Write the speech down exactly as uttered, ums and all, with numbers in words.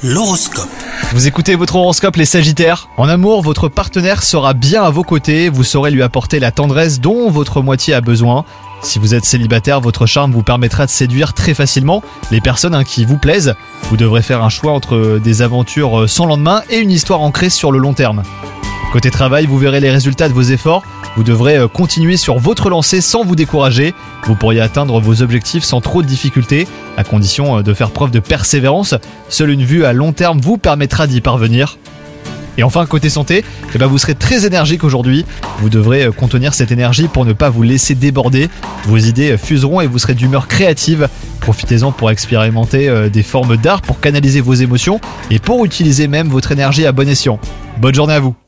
L'horoscope. Vous écoutez votre horoscope les Sagittaires. En amour, votre partenaire sera bien à vos côtés, vous saurez lui apporter la tendresse dont votre moitié a besoin. Si vous êtes célibataire, votre charme vous permettra de séduire très facilement les personnes hein, qui vous plaisent. Vous devrez faire un choix entre des aventures sans lendemain et une histoire ancrée sur le long terme. Côté travail, vous verrez les résultats de vos efforts. Vous devrez continuer sur votre lancée sans vous décourager. Vous pourriez atteindre vos objectifs sans trop de difficultés, à condition de faire preuve de persévérance. Seule une vue à long terme vous permettra d'y parvenir. Et enfin, côté santé, eh ben vous serez très énergique aujourd'hui. Vous devrez contenir cette énergie pour ne pas vous laisser déborder. Vos idées fuseront et vous serez d'humeur créative. Profitez-en pour expérimenter des formes d'art pour canaliser vos émotions et pour utiliser même votre énergie à bon escient. Bonne journée à vous!